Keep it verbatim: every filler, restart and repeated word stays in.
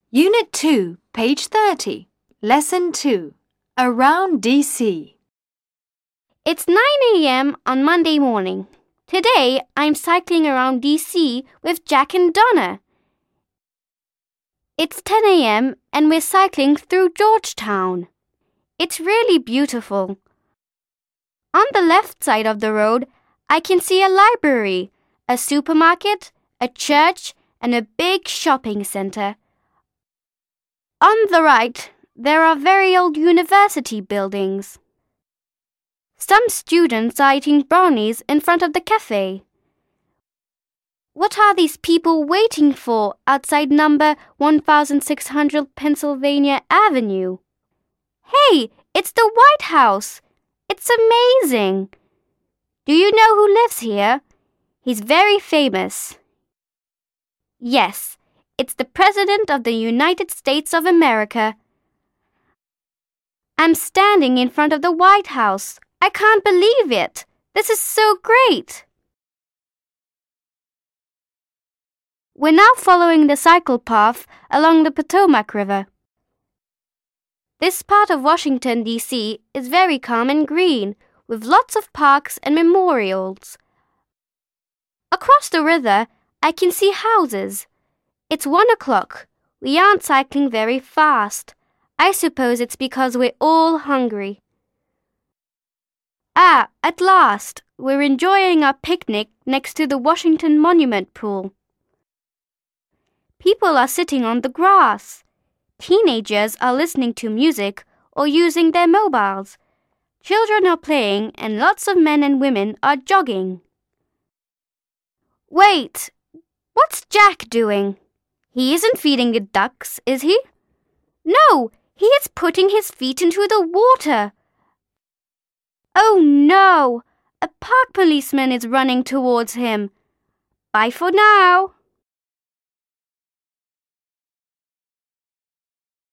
Unit two, page thirty. Lesson two. Around D C. It's nine a m on Monday morning. Today, I'm cycling around D C with Jack and Donna. It's ten a m and we're cycling through Georgetown. It's really beautiful. On the left side of the road, I can see a library, a supermarket, a church, and a big shopping center. On the right, there are very old university buildings. Some students are eating brownies in front of the cafe. What are these people waiting for outside number sixteen hundred Pennsylvania Avenue? Hey, it's the White House! It's amazing! Do you know who lives here? He's very famous. Yes, it's the President of the United States of America. I'm standing in front of the White House. I can't believe it. This is so great. We're now following the cycle path along the Potomac River. This part of Washington, D C is very calm and green, with lots of parks and memorials. Across the river, I can see houses. It's one o'clock. We aren't cycling very fast. I suppose it's because we're all hungry. Ah, at last, we're enjoying our picnic next to the Washington Monument pool. People are sitting on the grass. Teenagers are listening to music or using their mobiles. Children are playing and lots of men and women are jogging. Wait, what's Jack doing? He isn't feeding the ducks, is he? No, he is putting his feet into the water. Oh no, a park policeman is running towards him. Bye for now.